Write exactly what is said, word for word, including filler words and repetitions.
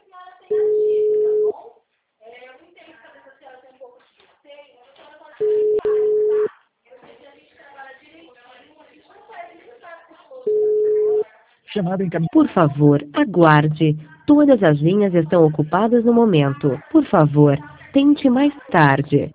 Chamada encaminhada. Por favor, aguarde. Todas as linhas estão ocupadas no momento. Por favor, tente mais tarde.